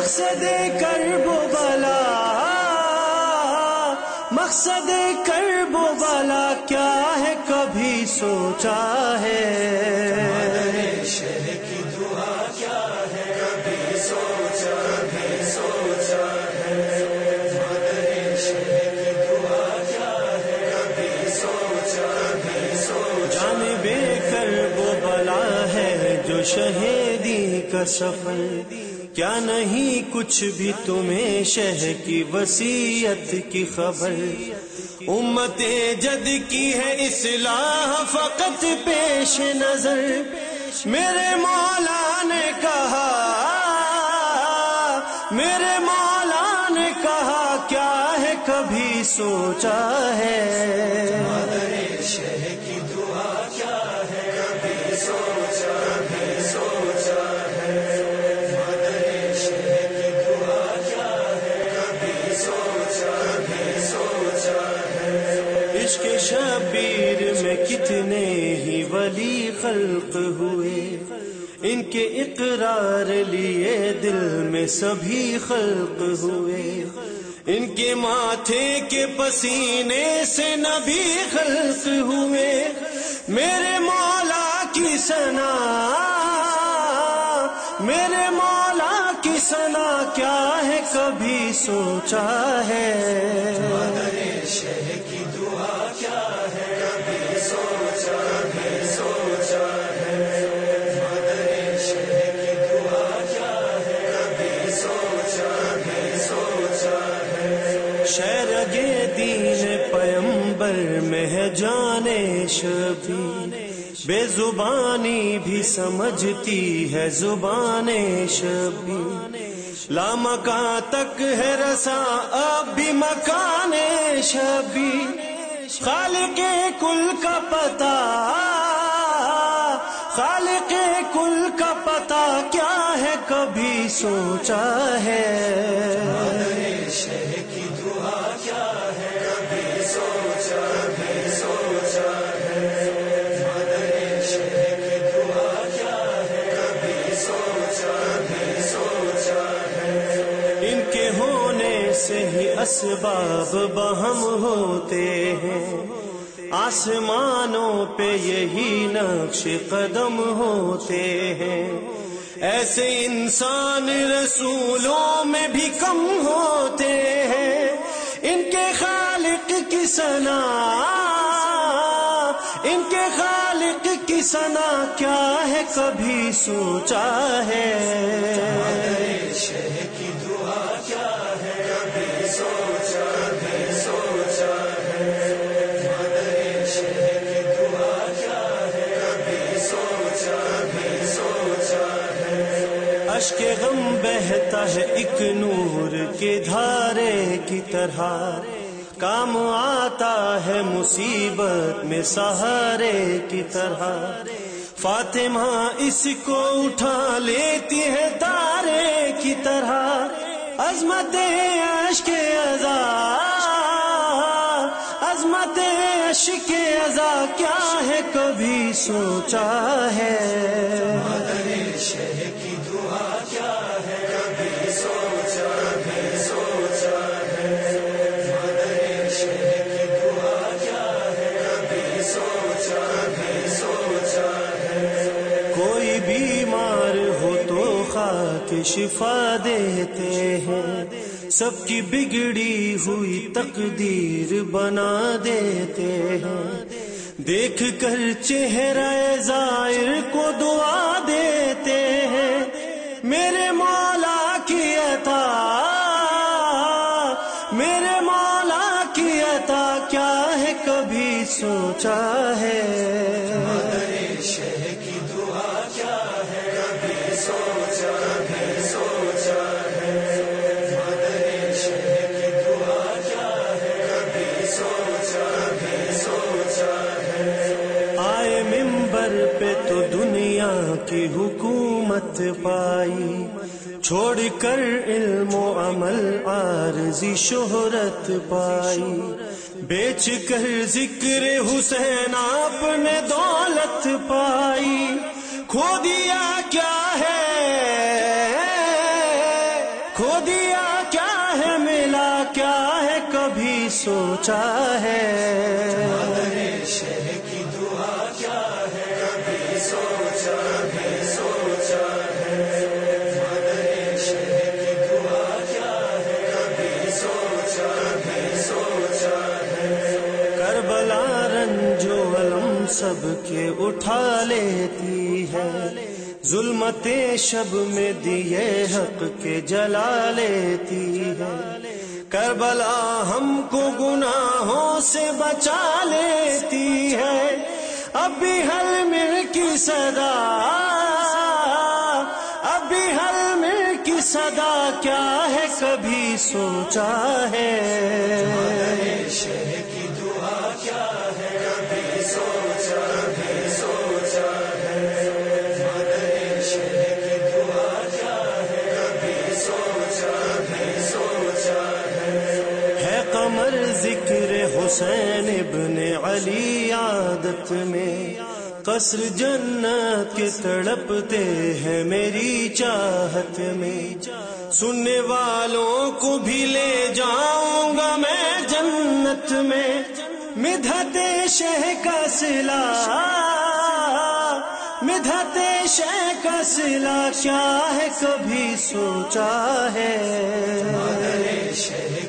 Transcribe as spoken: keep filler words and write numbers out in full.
مقصد کرب و بلا، مقصد کرب و بلا کیا ہے کبھی سوچا ہے؟ شہر کی دعا کیا ہے کبھی سوچا ہے، سوچا ہے شہر کی دعا کیا ہے کبھی سوچا ہے، سوچا جانب کرب و بلا ہے جو شہیدی کا سفر، کیا نہیں کچھ بھی تمہیں شہ کی وصیت کی خبر؟ امت جد کی ہے اصلاح فقط پیش نظر، میرے مولا نے کہا، میرے مولا نے کہا کیا ہے کبھی سوچا ہے؟ شہر کی دعا کیا ہے کبھی سوچا ہے، سوچا ہے شہر کی دعا کیا ہے کبھی سوچا ہے، سوچا ہے عشق شبیر میں کتنے ہی ولی خلق ہوئے، ان کے اقرار لیے دل میں سبھی خلق ہوئے، ان کے ماتھے کے پسینے سے نبی خلق ہوئے، میرے مولا کی ثنا، میرے مولا کی ثنا کیا ہے کبھی سوچا ہے؟ شہر کی دعا کیا ہے کبھی سوچا ہے، سوچا ہے شہر کی دعا کیا ہے کبھی سوچا ہے، سوچا ہے شہرگ دین پیمبر میں ہے جان شبیر، بے زبانی بھی سمجھتی ہے زبان شبیر، لامکاں تک ہے رسا اب بھی مکان شبیر، خالق کل کا پتہ، خالق کل کا پتہ کیا ہے کبھی سوچا ہے؟ شہر کی دعا کیا ہے کبھی سوچا ہے، سوچا ہے شہر کی دعا کیا ہے کبھی سوچا ہے، سوچا ہے ان کے ہونے سے ہی اسباب بہم ہوتے ہیں، آسمانوں پہ یہی نقش قدم ہوتے ہیں، ایسے انسان رسولوں میں بھی کم ہوتے ہیں، ان کے خالق کی ثنا، ان کے خالق کی ثنا کیا ہے کبھی سوچا ہے؟ شہر کی دعا کیا ہے کبھی سوچا ہے، سوچا ہے شہر کی دعا کیا ہے کبھی سوچا ہے، سوچا ہے اشک غم بہتا ہے ایک نور کے دھارے کی طرح، کام آتا ہے مصیبت میں سہارے کی طرح، فاطمہ اس کو اٹھا لیتی ہے تارے کی طرح، عظمت عشق عزا، عظمت عشق عزا کیا ہے کبھی سوچا ہے؟ شہر کی دعا کیا ہے کبھی سوچا ہے، سوچا ہے شہر کی دعا کیا ہے کبھی سوچا ہے، سوچا ہے کوئی بیمار ہو تو خاک شفا دیتے ہیں، سب کی بگڑی ہوئی تقدیر بنا دیتے ہیں، دیکھ کر چہرہ زائر کو دعا دیتے ہیں، میرے مولا کی عطا، میرے مولا کی عطا کیا ہے کبھی سوچا ہے؟ شہر کی دعا کیا ہے کبھی سوچا ہے، سوچا ہے شہر کی دعا کیا ہے کبھی سوچا ہے، سوچا ہے آئے منبر پہ تو دنیا کی حکومت پائی، چھوڑ کر علم و عمل عارضی شہرت پائی، بیچ کر ذکر حسین آپ نے دولت پائی، کھو دیا کیا ہے، کھو کھو دیا کیا ہے ملا کیا ہے کبھی سوچا ہے؟ مادر شہ کی دعا کیا ہے کبھی سوچا ہے سوچا ہے؟ مادر شہ کی دعا کیا ہے کبھی سوچا ہے سوچا ہے؟ کربلا رنج و الم سب کے اٹھا لیتی ہے، ظلمت شب میں دیے حق کے جلا لیتی ہے، کربلا ہم کو گناہوں سے بچا لیتی ہے، ابھی حل مل کی صدا ابھی حل مل کی صدا کیا ہے کبھی سوچا ہے؟ مادر شہ کی دعا کیا ہے کبھی سوچا ہے سوچا ہے؟ مادر شہ کی دعا کیا ہے کبھی سوچا ہے سوچا ہے؟ ہے قمر ذکر حسین ابن علی عادت میں، قصر جنت کے تڑپتے ہیں میری چاہت میں، سننے والوں کو بھی لے جاؤں گا میں جنت میں، مدحت شہ کا صلہ مدحت شہ کا صلہ کیا ہے کبھی سوچا ہے؟ مادر شہ